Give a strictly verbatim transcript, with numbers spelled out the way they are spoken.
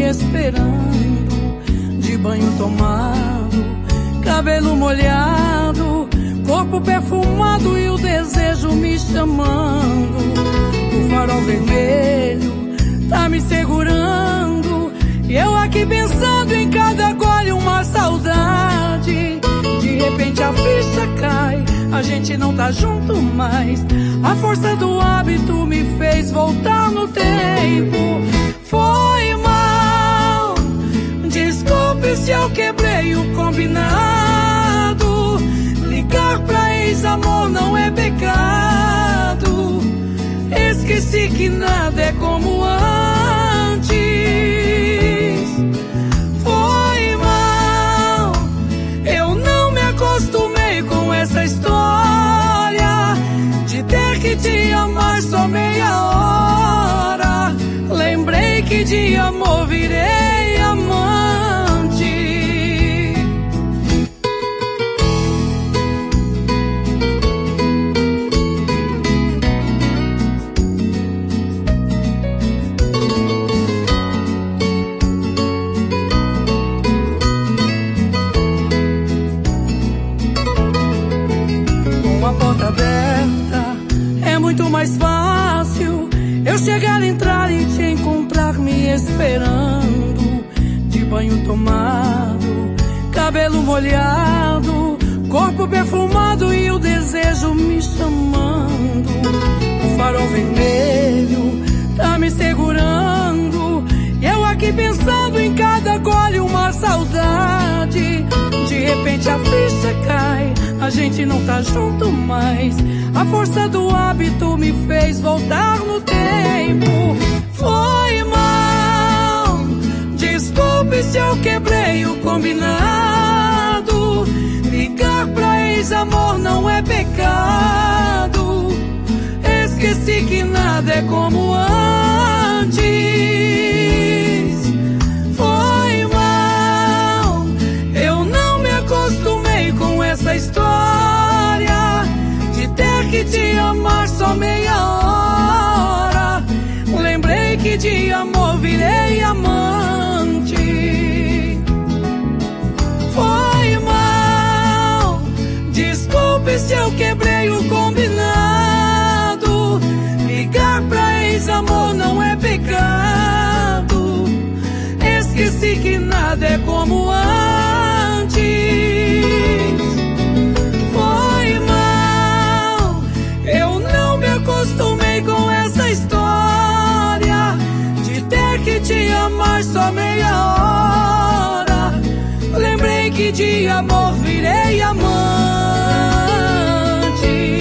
esperando, de banho tomado, cabelo molhado, corpo perfumado e o desejo me chamando. O farol vermelho tá me segurando e eu aqui pensando em cada gole uma saudade. De repente a ficha cai, a gente não tá junto mais. A força do hábito me fez voltar no tempo. Foi mal, desculpe se eu quebrei o combinado. Ligar pra ex-amor não é pecado. Esqueci que nada é como antes. Foi mal, eu não me acostumei com essa história de ter que te amar só meia hora. Lembrei que de amor virei amante. Com a porta aberta é muito mais fácil eu chegar, entrar e te encontrar me esperando, de banho tomado, cabelo molhado, corpo perfumado e o desejo me chamando. O farol vermelho tá me segurando e eu aqui pensando em cada gole uma saudade. De repente a ficha cai, a gente não tá junto mais. A força do hábito me fez voltar no tempo. Foi mal, desculpe se eu quebrei o combinado. Ligar pra ex-amor não é pecado. Esqueci que nada é como antes. Foi mal, eu não me acostumei com essa história de ter que te amar só meia hora. Lembrei que de amor virei amante. Foi mal, desculpe se eu quebrei o combinado. Ligar pra ex-amor não é pecado. Esqueci que nada é como antes. Foi mal, eu não me acostumei com essa história de ter que te amar só meia hora. Lembrei que de amor virei amante.